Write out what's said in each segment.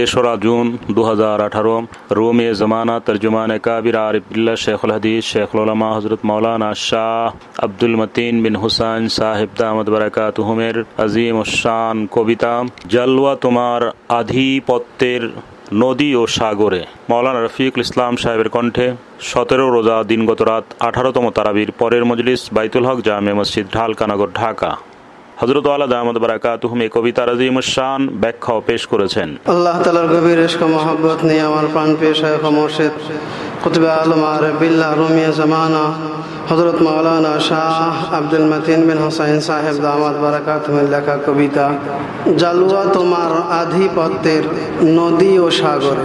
তেসরা জুন 2018 রুমে জামানা তর্জমান কাবির আরিফুল্লাহ শেখুল হাদিস শেখুল উলামা হযরত মাওলানা শাহ আব্দুল মতিন বিন হুসাইন সাহেব দামাত বারাকাতুহুমের আজিম শান কবিতা জালওয়া তোমার আধিপত্যের নদী ও সাগরে। মাওলানা রফিকুল ইসলাম সাহেবের কণ্ঠে 17 রোজা দিনগত রাত 18তম তারাবির পরের মজলিস বাইতুল হক জামে মসজিদ ঢালকানগর ঢাকা। হযরত আলা দামাত বারাকাতুহুম এই কবিতার আজিম শান ব্যাখ্যা পেশ করেছেন। আল্লাহ তাআলার গভীর ইশক ও মহব্বত নিয়ে আমার প্রাণপ্রিয় শায়খ ও মুর্শিদ কুতুবে আলম আরিফ বিল্লাহ রুমিয়ে জামানা হযরত মাওলানা শাহ আব্দুল মতিন বিন হুসাইন সাহেব দামাত বারাকাতুহুমের লেখা কবিতা জালওয়া তোমার আধিপত্যের নদী ও সাগরে।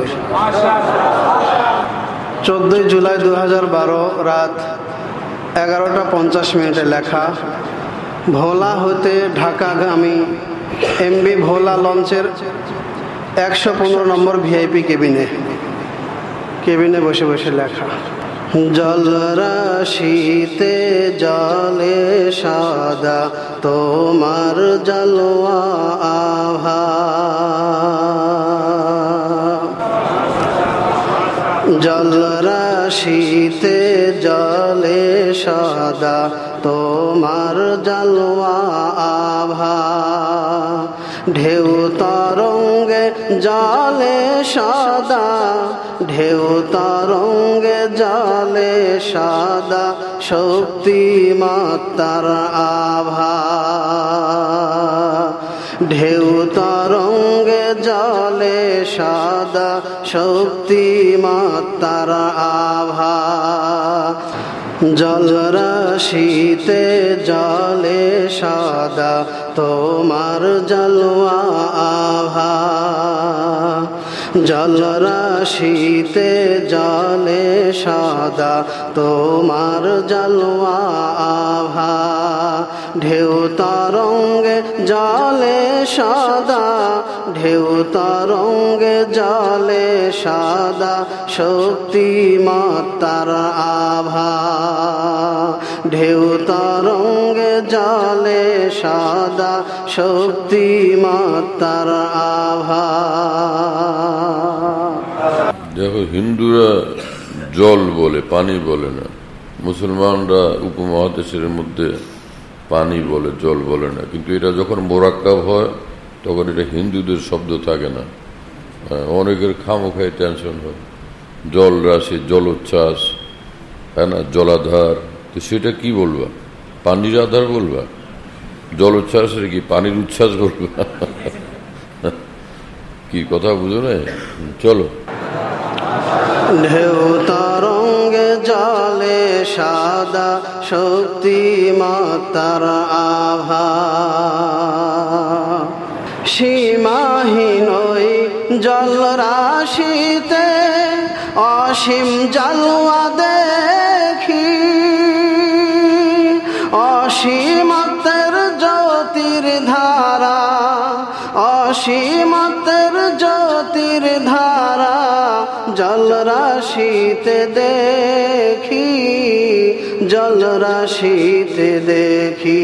14 জুলাই 2012 রাত 11টা 50 লেখা। ভোলা হতে ঢাকাগামী এমবি ভোলা লঞ্চের 115 নম্বর ভিআইপি কেবিনে বসে বসে লেখা। জলরাশিতে জলে সাদা তোমার জালওয়া আভা, জলরাশিতে জলে সাদা তোমার জালওয়া আভা, ঢেউ তরঙ্গে জলে সাদা, ঢেউ তরঙ্গে জলে সাদা শক্তিমত্তার আভা, ঢেউ তরঙ্গে জলে সাদা শক্তিমত্তার আভা, জলরাশিতে জলে সাদা তোমার জালওয়া আভা, জলরাশিতে জলে সাদা তোমার জালওয়া আভা, ঢেউ তরঙ্গে জলে সাদা, ঢেউ তরঙ্গে জলে সাদা শক্তিমত্তার আভা, ঢেউ তরঙ্গে জলে সাদা শক্তিমত্তার আভা। দেখো, হিন্দুরা জল বলে, পানি বলে না। মুসলমানরা উপমহাদেশের মধ্যে পানি বলে, জল বলে না। কিন্তু এটা যখন মোরাক্কাব হয় তখন এটা হিন্দুদের শব্দ থাকে না। অনেকের খামোখাই টেনশন হয়। জল রাশি, জলোচ্ছ্বাস, হ্যাঁ না, জলাধার। তো সেটা কি বলবা? পানির আধার বলবা? জলোচ্ছ্বাসের কি পানির উচ্ছ্বাস বলবা? কি কথা বুঝো না? চলো। ঢেউ তরঙ্গে জলে সাদা শক্তিমত্তার আভা, সীমাহীন ওই জলরাশিতে অসীম জালওয়া দেখি, অসীমতের জ্যোতির ধারা, অসীমতের জ্যোতির ধারা জলরাশিতে দেখি, জলরাশিতে দেখি,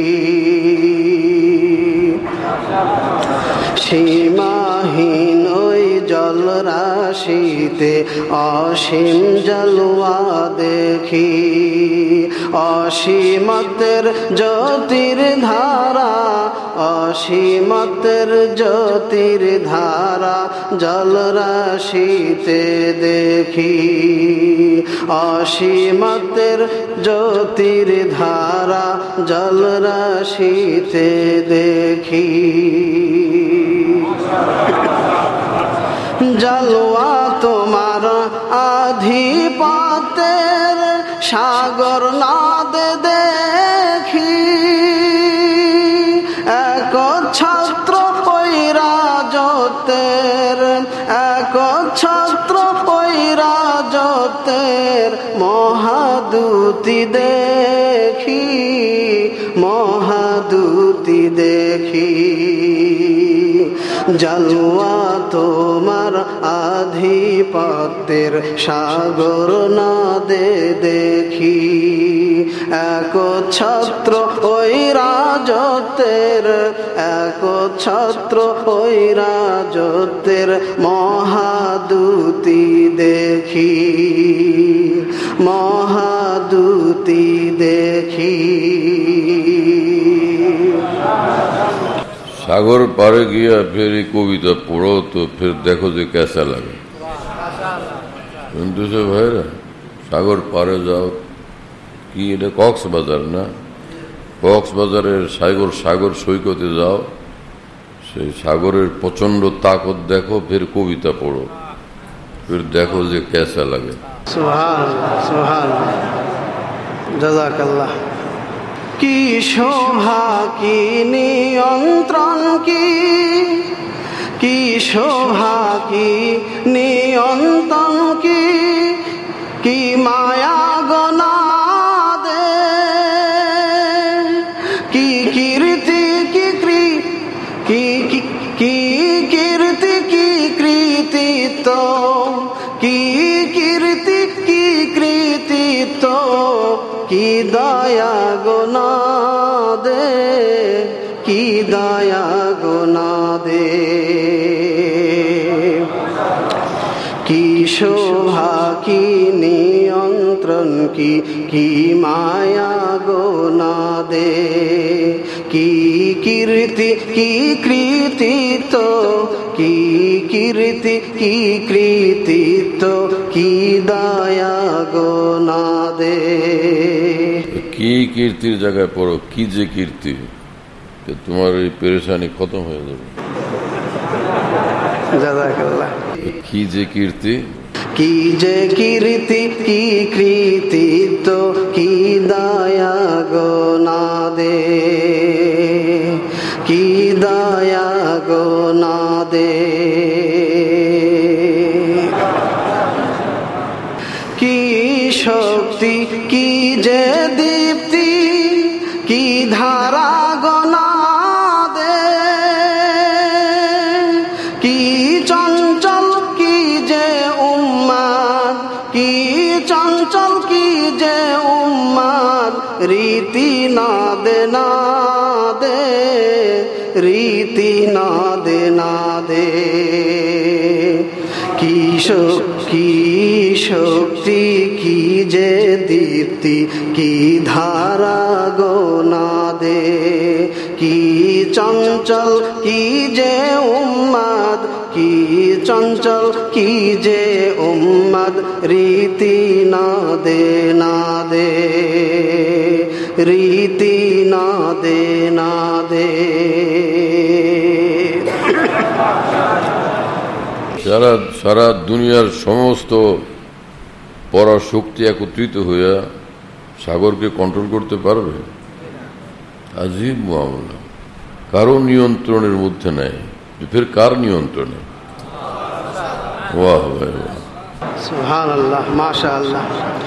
সীমাহীন ওই জলরাশিতে অসীম জালওয়া দেখি, অসীমতের জ্যোতির ধারা, অসীমতের জ্যোতির ধারা জলরাশিতে দেখি, অসীমতের জ্যোতির ধারা জলরাশিতে দেখি। জালওয়া তোমার আধিপত্যের সাগর নাদে দেখি, এক ছত্র ওই রাজত্বের, এক ছত্র ওই রাজত্বের মহাদূতি দেখি, মহাদূতি দেখি। জালওয়া তোমার তোমার আধিপত্যের সাগর নদে দেখি, একচ্ছত্র ওই রাজত্বের, একচ্ছত্র ওই রাজত্বের মহাদূতি দেখি, মহাদূতি দেখি। সাগর পারে গিয়া ফের এই কবিতা পড়ো তো ফের দেখো যে কেসা লাগে। শুনতেছ ভাইরা? সাগর পারে যাও, কি এটা কক্সবাজার না? কক্সবাজারের সাগর সৈকতে যাও, সেই সাগরের প্রচন্ড তাকত দেখো, ফের কবিতা পড়ো, ফের দেখো যে কেসা লাগে। সুবহানাল্লাহ, সুবহানাল্লাহ, জাযাকাল্লাহ। কি শোভা, কি নিয়ন্ত্রণ, কি শোভা, কি নিয়ন্ত্রণ, কি মায়া গনাদে, কি কীর্তি, কি কীর্তি, কি কৃতিত্ব, কি কীর্তি, কি কৃতিত্ব, কি দয়া গুনাদে, কি দয়া গুনাদে। কি শোভা, কি নিয়ন্ত্রণ, কি মায়া গুনাদে, কি কীর্তি, কি কৃতিত্ব, কি কীর্তি, কি কৃতিত্ব, কি দয়া গুনাদে। কি কীর্তির জায়গায় পড়ো, কি যে কীর্তি, তোমার এই পেরেশানি খতম হয়ে যাবে। জাযাকাল্লাহ। কি যে কীর্তি, কি যে কীর্তি, কি কৃতিত্ব, কি দয়া গুনাদে, কি দয়া গুনাদে। কি শক্তি, কি যে দীপ্তি, কি ধারা গনাদে, কি চঞ্চল, কি যে উম্মাদ, কি চঞ্চল, কি যে উম্মাদ, রীতি নাদে নাদে, রীতি নাদে নাদে। কি শক্তি, কি যে দীপ্তি, কি ধারা গোনাদে, কি চঞ্চল, কি যে উম্মাদ, কি চঞ্চল, কি যে উম্মাদ, রীতি নাদে নাদে, রীতি নাদে নাদে। সারা দুনিয়ার সমস্ত পরাশক্তি একত্রিত হইয়া সাগরকে কন্ট্রোল করতে পারবে? আজীব মামলা, কারো নিয়ন্ত্রণের মধ্যে নাই। ফের কার নিয়ন্ত্রণে? ওয়াহ ভাই ওয়াহ, সুবহানাল্লাহ, মাশাআল্লাহ।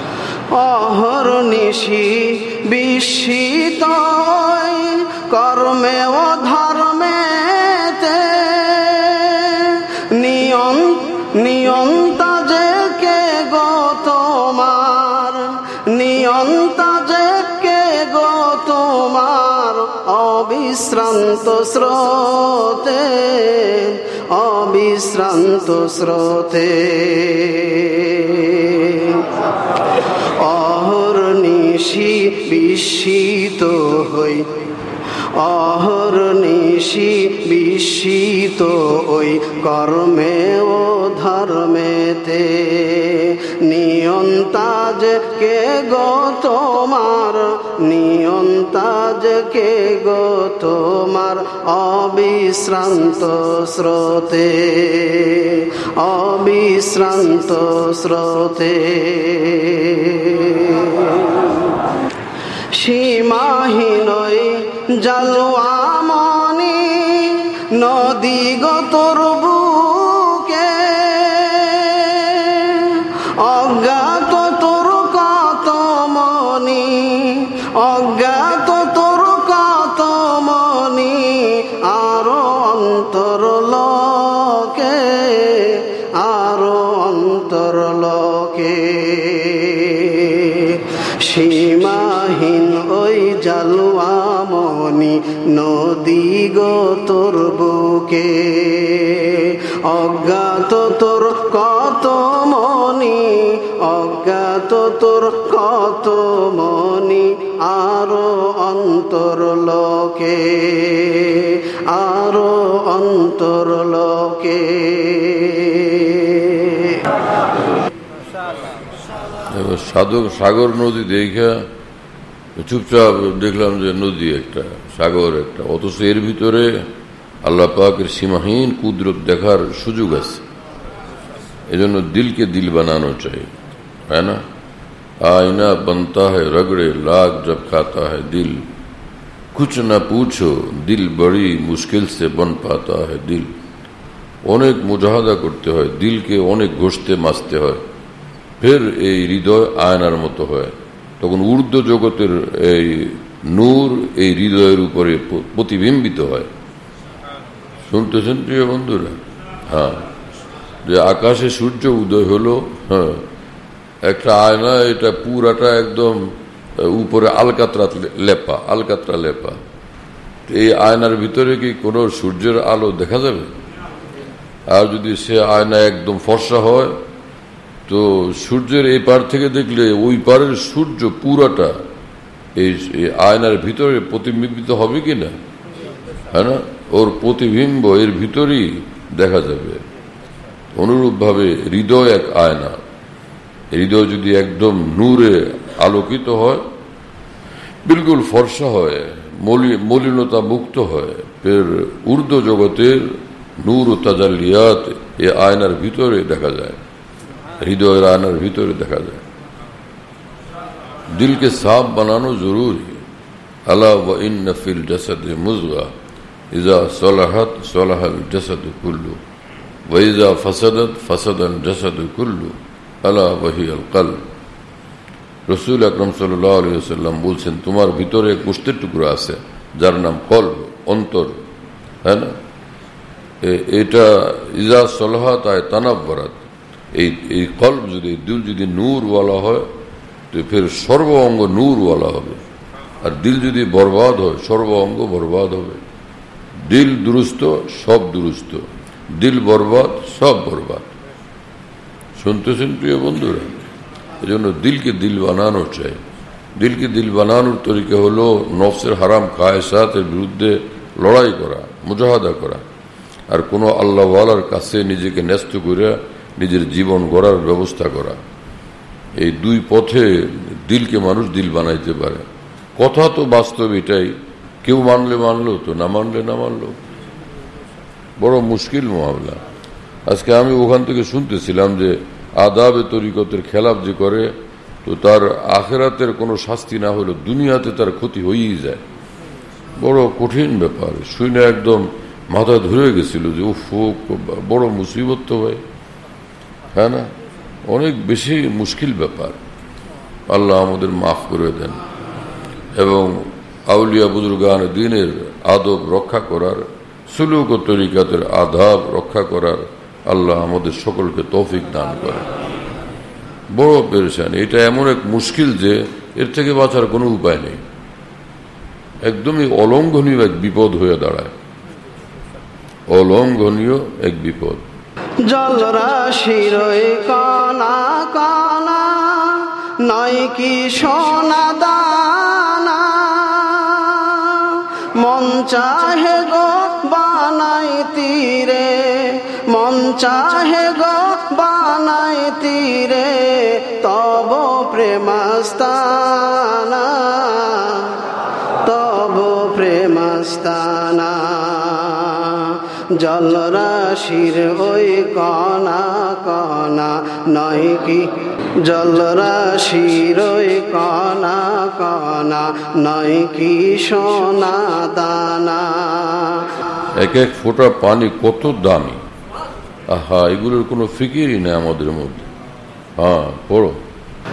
অহর্নিশি বিস্মিত কর্মে ও ধর্মেতে, নিয়ন্তা যে কে গো তোমার, নিয়ন্তা যে কে গো তোমার, অবিশ্রান্ত স্রোতে, অবিশ্রান্ত স্রোতে। অহর্নিশি বিস্মিত হই, অহর্নিশি বিস্মিত ওই কর্মে ও ধর্মেতে, নিয়ন্তাজ কে গো তোমার, নিয়ন্তাজ কে গো তোমার, অবিশ্রান্ত স্রোতে, অবিশ্রান্ত স্রোতে। সীমাহীনই জলওয়ামনি নদী গো তোর বুকে, অজ্ঞাত তোর কত মনি, অজ্ঞাত তোর কত মনি, আরো অন্তর লোকে, নদী গো তোর বুকে, অজ্ঞাত তোর কত মনি, অজ্ঞাত তোর কত মনি, আরো অন্তর লোকে, আরো অন্তর লোকে। সাগর নদী দেখা চুপচাপ দেখলাম যে নদী একটা, সাগর একটা, অথচ এর ভিতরে আল্লাহ পাকের সীমাহীন কুদরত দেখার সুযোগ আছে। এজন্য দিলকে দিল বানানো চাই, है ना। आईना बनता है रगड़े लाग जब खाता है दिल, कुछ न पूछो दिल बड़ी मुश्किल से बन पाता है दिल। অনেক মুজাহাদা করতে হয়, দিলকে অনেক ঘষতে মাজতে হয়, ফের এই হৃদয় আয়নার মতো হয়। তখন ঊর্ধ্ব জগতের এই নূর এই হৃদয়ের উপরে প্রতিবিম্বিত হয়। শুনতেছেন প্রিয় বন্ধুরা? হ্যাঁ, যে আকাশে সূর্য উদয় হলো, হ্যাঁ, একটা আয়না, এটা পুরাটা একদম উপরে আলকাতরা লেপা, আলকাতরা লেপা। এই আয়নার ভিতরে কি কোনো সূর্যের আলো দেখা যাবে? আর যদি সে আয়না একদম ফর্সা হয়, তো সূর্যের এই পার থেকে দেখলে ওই পারের সূর্য পুরাটা এই আয়নার ভিতরে প্রতিবিম্বিত হবে কিনা, হ্যাঁ না, ওর প্রতিবিম্ব এর ভিতরেই দেখা যাবে। অনুরূপভাবে হৃদয় এক আয়না, হৃদয় যদি একদম নূরে আলোকিত হয়, বিলকুল ফর্সা হয়, মলিনতা মুক্ত হয়, ফের ঊর্ধ্ব জগতের নূর ও তাজাল্লিয়াত এ আয়নার ভিতরে দেখা যায়, হৃদয়ের আয়নার ভিতরে দেখা যায়। দিলকে সাফ বানানো জরুরি। আলা ওয়া ইন্না ফিল জাসাদি মুযগা ইযা সালাহাত সালাহাল জাসাদু কুল্লু ওয়া ইযা ফাসাদাত ফাসাদাল জাসাদু কুল্লু আলা ওয়া হিয়াল কলব। রাসূল আকরাম সাল্লাল্লাহু আলাইহি ওয়াসাল্লাম বলছেন, তোমার ভিতরে এক গোশতের টুকরা আছে যার নাম কলব, অন্তর, হ্যাঁ না। এটা ইজা সলাহাত আয় তানাব্বারাত, এই কলব যদি, দিল যদি নূরওয়ালা হয় তো ফের সর্ব অঙ্গ নূরওয়ালা হবে। আর দিল যদি বরবাদ হয়, সর্ব অঙ্গ বরবাদ হবে। দিল দুরুস্ত, সব দুরুস্ত, দিল বরবাদ, সব বরবাদ। শুনতেছেন প্রিয় বন্ধুরা? এই জন্য দিলকে দিল বানানো চাই। দিলকে দিল বানানোর তরিকা হলো নফসের হারাম খায়েসাতের বিরুদ্ধে লড়াই করা, মুজাহাদা করা, আর কোনো আল্লাহওয়ালার কাছে নিজেকে ন্যস্ত করে নিজের জীবন গড়ার ব্যবস্থা করা। এই দুই পথে দিলকে মানুষ দিল বানাইতে পারে। কথা তো বাস্তব এটাই, কেউ মানলে মানলো, তো না মানলে না মানলো। বড় মুশকিল মামলা। আজকে আমি ওখান থেকে শুনতেছিলাম যে আদাবে তরিকতের খেলাফ যে করে, তো তার আখেরাতের কোনো শাস্তি না হলো দুনিয়াতে তার ক্ষতি হয়েই যায়। বড় কঠিন ব্যাপার। শুনে একদম মাথা ধরে গেছিল যে উফ, বড় মুসিবত তো ভাই, হ্যাঁ না, অনেক বেশি মুশকিল ব্যাপার। আল্লাহ আমাদের মাফ করে দেন এবং আউলিয়া বুজুর্গান দ্বীনের আদব রক্ষা করার, সুলুক ও তরিকাতের আদাব রক্ষা করার আল্লাহ আমাদের সকলকে তৌফিক দান করে। বড় পেরেশানি। এটা এমন এক মুশকিল যে এর থেকে বাঁচার কোনো উপায় নেই। একদমই অলঙ্ঘনীয় এক বিপদ হয়ে দাঁড়ায়, অলঙ্ঘনীয় এক বিপদ। জলরাশির কানা কানা নয় কি সোনা দানা, মন চাহে গো বানাই তীরে, মন চাহে গো বানাই তীরে, তব প্রেমাস্তানা, তব প্রেমাস্তানা। জলরাশির ওই কণা কণা নয় কি, জলরাশির ওই কণা কণা নয় কি সোনা দানা। এক এক ফোঁটা পানি কত দামি, আহা, এগুলোর কোনো ফিকিরই নেই আমাদের মধ্যে। হ্যাঁ, পড়ো।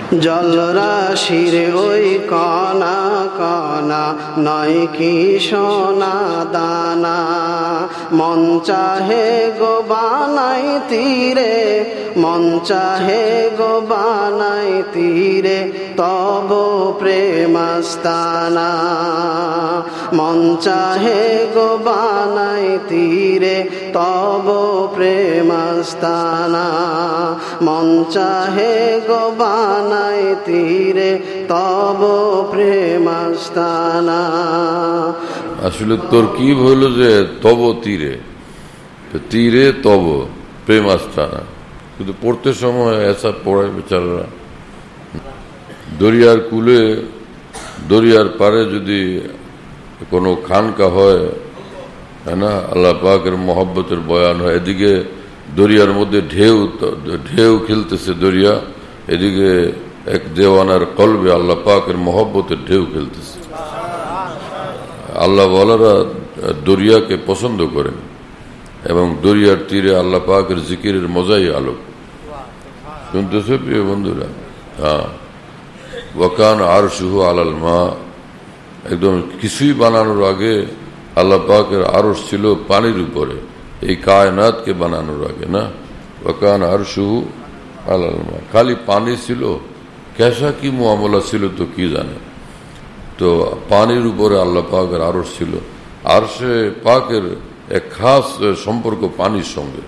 জলরাশির ওই কণা কণা নয় কি সোনা দানা, মন চাহে গো বানাই তীরে, মন চাহে গো বানাই তীরে তব প্রেমাস্তানা, মন চাহে গো বানাই তীরে তব প্রেমাস্তানা, মন চাহে গো বানাই তীরে তব প্রেমাস্তানা। আসলে তোর কি হলো যে তব তীরে, তীরে তব প্রেমাস্তানা, কিন্তু পড়তে সময় এসা পড়ায় বেচারা। দরিয়ার কূলে দরিয়ার পারে যদি কোনো খানকা হয়, হ্যাঁ না, আল্লাহ পাকের মহব্বতের বয়ান হয়, এদিকে দরিয়ার মধ্যে ঢেউ ঢেউ খেলতেছে দরিয়া, এদিকে এক দেওয়ানার কলবে আল্লাহ পাকের মহব্বতের ঢেউ খেলতেছে। আল্লাহ ওয়ালারা দরিয়াকে পছন্দ করেন এবং দরিয়ার তীরে আল্লাহ পাকের জিকিরের মজাই আলোক। শুনতেছে প্রিয় বন্ধুরা? হ্যাঁ, ওয়াকান আরশুহু আলাল মা, একদম কিছুই বানানোর আগে আল্লাহ পাকের আরশ ছিল পানির উপরে, এই কায়নাতকে বানানোর আগে না। ওয়াকান আরশুহু আলাল মা, খালি পানি ছিল, কেসা কি মুআমলা ছিল তো কি জানে। তো পানির উপরে আল্লাহ পাকের আরশ ছিল, আরশে পাকের এক খাস সম্পর্ক পানির সঙ্গে।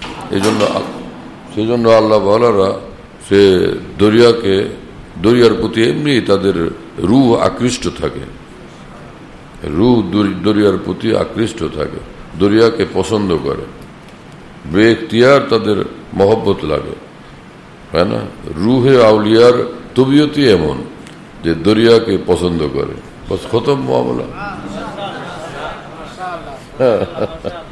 সেই জন্য আল্লাহ ওয়ালারা সে দরিয়ার প্রতি এমনি তাদের রূহ আকৃষ্ট থাকে, রূহ দরিয়ার প্রতি আকৃষ্ট থাকে, দরিয়াকে পছন্দ করে, বেইখতিয়ার তাদের মহব্বত লাগে, হয় না। রুহে আউলিয়ার তবিয়তই এমন যে দরিয়াকে পছন্দ করে, বস খতম মামলা।